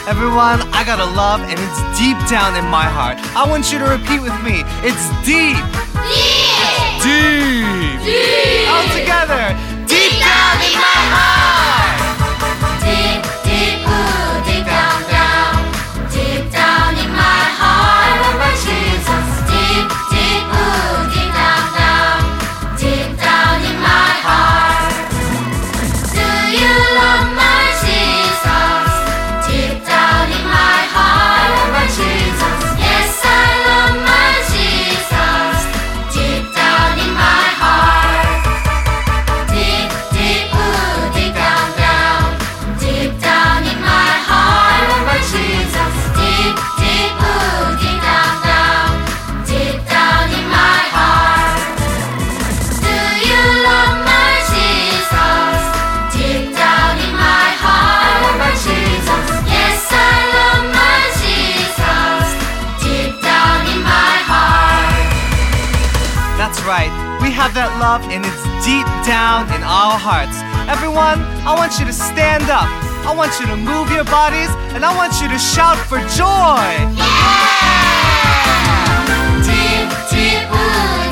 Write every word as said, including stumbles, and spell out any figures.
Everyone, I got a love and it's deep down in my heart. I want you to repeat with me. It's deep. Deep. Deep. Deep. All together. Deep down in my heart. Deep, deep, ooh, deep down, down. Deep down in my heart. I love my Jesus. Deep, deep, ooh, deep down, down. Deep down in my heart. Do you love my Jesus? Deep down in my heart. I love my Jesus. Yes, I love my Jesus. Deep down in my heart. Deep, deep, ooh, deep down, down. Deep down in my heart. I love my Jesus. Deep, deep, ooh, deep down, down. Deep down in my heart. Do you love my Jesus? Deep down in my heart. I love my Jesus. Yes, I love my Jesus. Deep down in my heart. That's right. We have that love and it's deep down in our hearts. Everyone, I want you to stand up. I want you to move your bodies and I want you to shout for joy. Deep, deep, ooh,